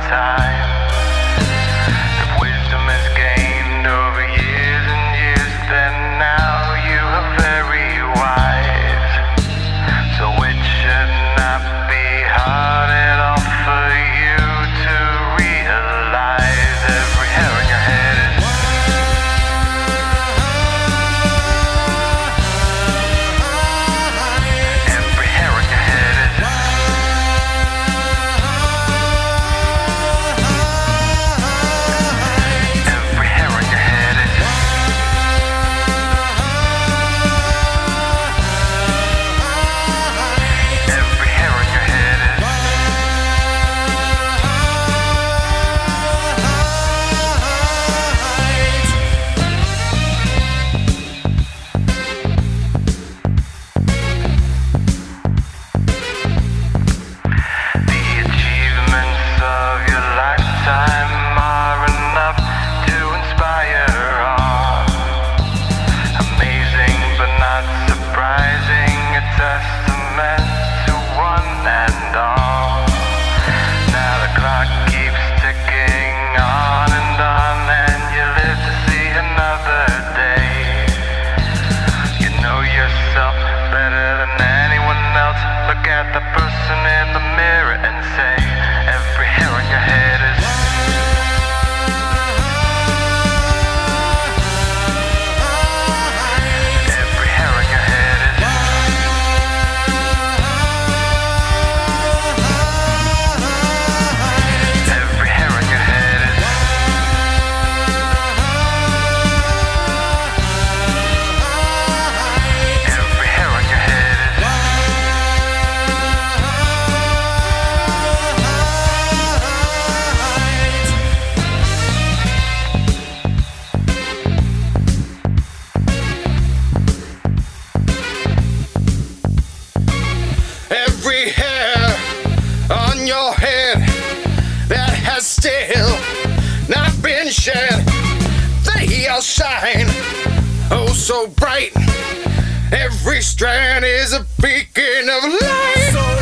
lifetime. If wisdom is gained over years and years, then now you are very wise. So it should not be hard at all for you to realize every hair in your head is every hair in your head is every hair in your head is every hair in your head is the achievements of your lifetime are enough to inspire awe. Amazing but not surprising, a testament to one and all. Now the clock keeps ticking on, and you live to see another day. You know yourself better than anyone else. Look at the person in the mirror and say, every hair on your head is every hair on your head is every hair on your head is every hair on your head is Every hair on your head that has still not been shed, they all shine oh so bright. Every strand is a beacon of light.